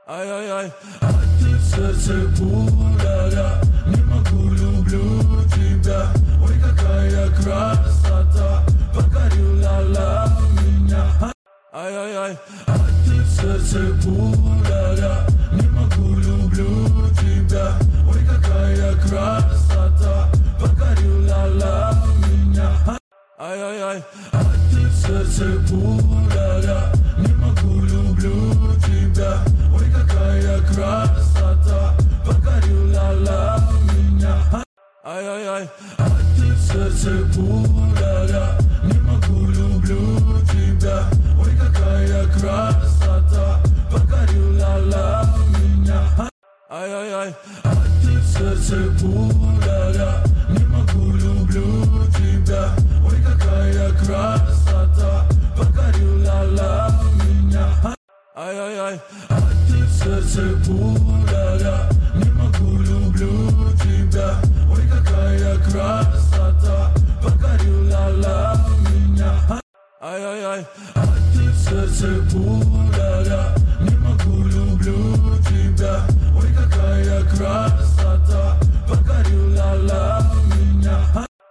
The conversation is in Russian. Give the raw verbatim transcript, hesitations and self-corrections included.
Ай-яй-яй, а ты в сердце пуля, не могу, люблю тебя. Ой, какая красота, покорила меня. Ай-яй-яй, а ты в сердце пуля, не могу, люблю тебя. Ой, какая красота, покорила меня. Ай-яй-яй, а ты в сердце пуля, не могу, люблю тебя. Ой, какая красота, покорила меня. Ай-яй-яй, а ты в сердце пуля, не могу, люблю тебя. Ой, какая красота, покорила меня. Ай-яй-яй, а ты в сердце пуля, не могу, люблю тебя. Ой, какая красота, покорила меня. Ай-яй-яй, а ты в сердце пуля, не могу, люблю тебя. Ой, какая красота, покорила меня. Ай-яй-яй, а ты в сердце пуля.